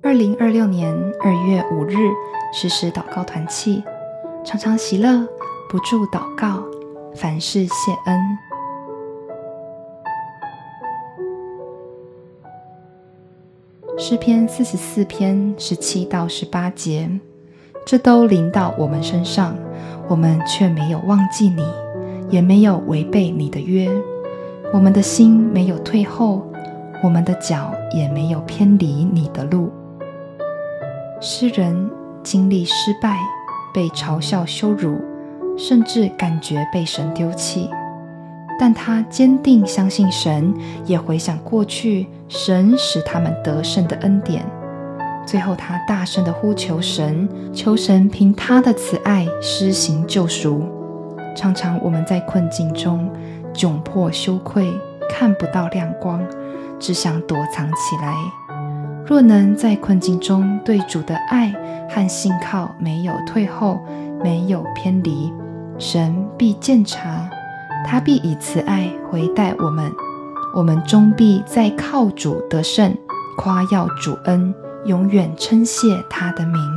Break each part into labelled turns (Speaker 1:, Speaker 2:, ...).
Speaker 1: 2026年2月5日实时祷告团契，常常喜乐，不住祷告，凡事谢恩。诗篇44篇17到18节，这都临到我们身上，我们却没有忘记你，也没有违背你的约。我们的心没有退后，我们的脚也没有偏离你的路。诗人经历失败，被嘲笑羞辱，甚至感觉被神丢弃，但他坚定相信神，也回想过去神使他们得胜的恩典。最后他大声地呼求神，求神凭他的慈爱施行救赎。常常我们在困境中窘迫羞愧，看不到亮光，只想躲藏起来。若能在困境中对主的爱和信靠没有退后，没有偏离，神必鉴察，他必以慈爱回待我们，我们终必在靠主得胜，夸耀主恩，永远称谢他的名。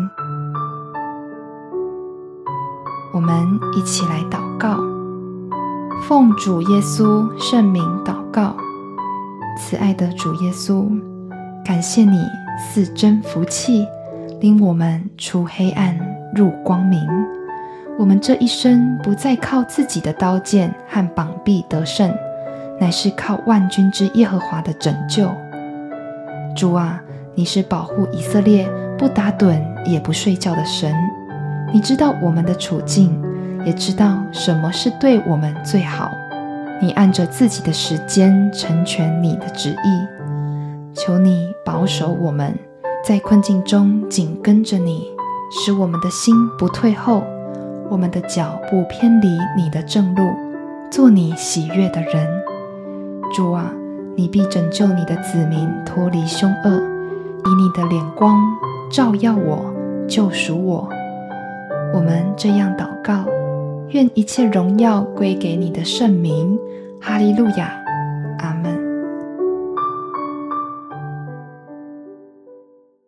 Speaker 1: 我们一起来祷告。奉主耶稣圣名祷告。慈爱的主耶稣，感谢你赐真福气，领我们出黑暗入光明。我们这一生不再靠自己的刀剑和膀臂得胜，乃是靠万军之耶和华的拯救。主啊，你是保护以色列不打盹也不睡觉的神，你知道我们的处境，也知道什么是对我们最好。你按着自己的时间成全你的旨意，求你保守我们，在困境中紧跟着你，使我们的心不退后，我们的脚不偏离你的正路，做你喜悦的人。主啊，你必拯救你的子民脱离凶恶，以你的脸光照耀我，救赎我。我们这样祷告，愿一切荣耀归给你的圣名。哈利路亚。